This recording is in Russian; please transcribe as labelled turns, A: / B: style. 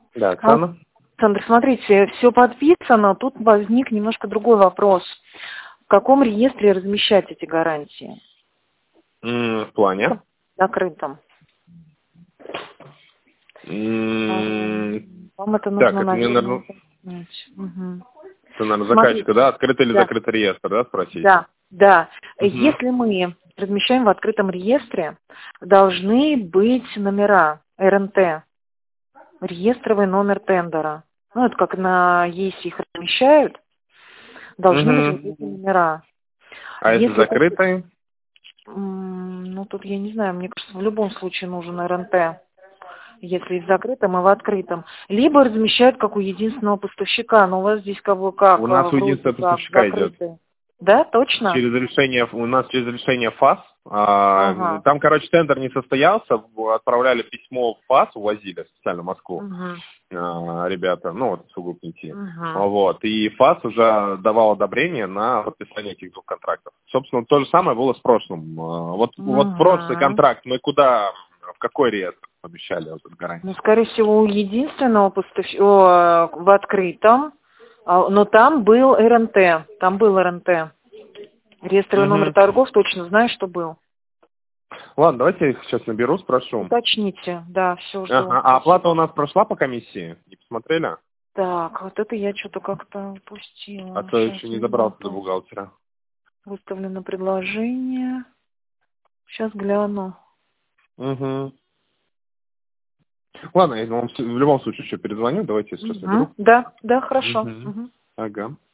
A: Да, Оксана.
B: Александр, смотрите, все подписано, тут возник немножко другой вопрос. В каком реестре размещать эти гарантии?
A: В плане?
B: Закрытом. Вам это нужно,
A: Так, это мне, наверное,
B: Угу.
A: это, наверное, заказчика, да? Открытый или закрытый реестр, да, спросить?
B: Да.
A: Угу.
B: Если мы размещаем в открытом реестре, должны быть номера РНТ, реестровый номер тендера. Ну, это как на ЕСИ их размещают, должны быть вот эти номера.
A: А если закрытый?
B: Ну, тут я не знаю, мне кажется, в любом случае нужен РНТ. Если и в закрытом, и в открытом. Либо размещают как у единственного поставщика, но у вас здесь кого как.
A: У нас у единственного поставщика идет.
B: Да, точно?
A: У нас через решение ФАС. Там, короче, тендер не состоялся, отправляли письмо в ФАС, увозили специально в Москву. Ребята, сугубники. Вот. И ФАС уже давал одобрение на подписание этих двух контрактов. Собственно, то же самое было с прошлым. Вот прошлый контракт мы в какой реестр помещали вот эту гарантию?
B: Скорее всего, у единственного поставщика в открытом, но там был РНТ. Реестровый номер торгов, точно знаю, что был.
A: Ладно, давайте я их сейчас наберу, спрошу.
B: Уточните, да, все жду.
A: А оплата у нас прошла по комиссии? Не посмотрели?
B: Так, вот это я что-то как-то упустила.
A: А то еще не добрался до бухгалтера.
B: Выставлено предложение. Сейчас гляну.
A: Ладно, я вам в любом случае еще перезвоню. Давайте я сейчас наберу.
B: Да, хорошо.
A: Ага.